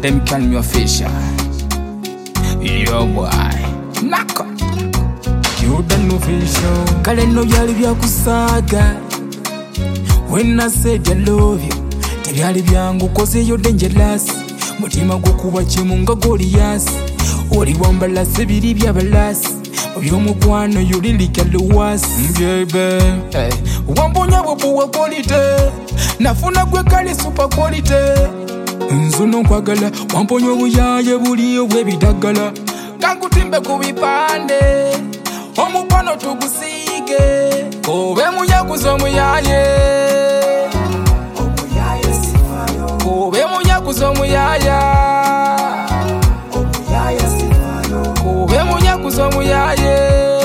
Let me call me official. Yo boy, Nako. You done official. Kale no byali byakusaga. When I said I love you, tebyali byangu cause you're dangerous. Mutima gukuba chimunga Goliath. Oli wambala sebiri byabalasi. Obyomukwano yuli kaluwas. Baby, hey. Wambonya bwo quality. Nafuna gwe kali super quality. Nzuno nkwagala wamponya obuyaye buli obwebidagala. Kankutimbe ku bipande. Omukwano tugusige. Kobe munyakuza omuyaye. Omuyaye sifayo. Kobe munyakuza omuyaya. Omuyaye sifayo. Kobe munyakuza omuyaye.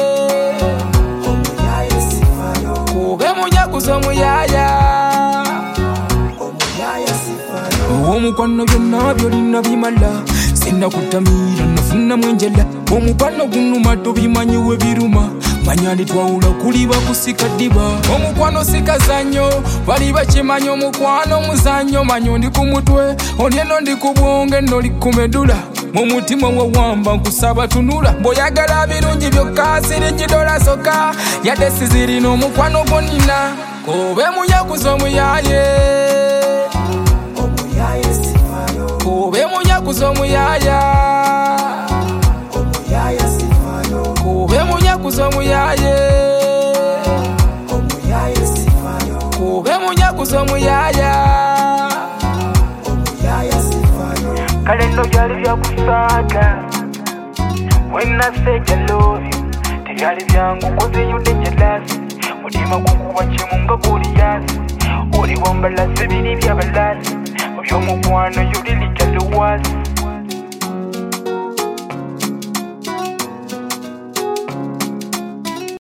Omuyaye sifayo. Kobe munyakuza omuyaya. Omukwano byonna byolina bimala. Sinna kutamira nafuna mwenjala. Omukwano gunuma tobimanyiwe biruma. Manyani twawula kuliba kusika diba. Omukwano sikazanyo bali bakimanyi omukwano muzanyo. Manyo ndi ku mutwe olyeno ndi ku bwonge noli ku medula. Mu mutima wawamba nkusaba tunula. Boyagala birungi byokka sirinjidola soka. Yadde sizirina omukwano gonina. Kobe munyakuza omuyaye. Kobe munyakuza omuyaya. Omuyaya sifayo. Kobe munyakuza omuyaye. Omuyaya sifayo. Kobe munyakuza omuyaya. Omuyaya sifayo. Kale no byali byakusaga. When I said I love you, tebyali byangu cause you dangerous. Mutima gukuba chimunga Goliath. Oli wambala sebiri byabalasi. Obyomukwano yuli kaluwas.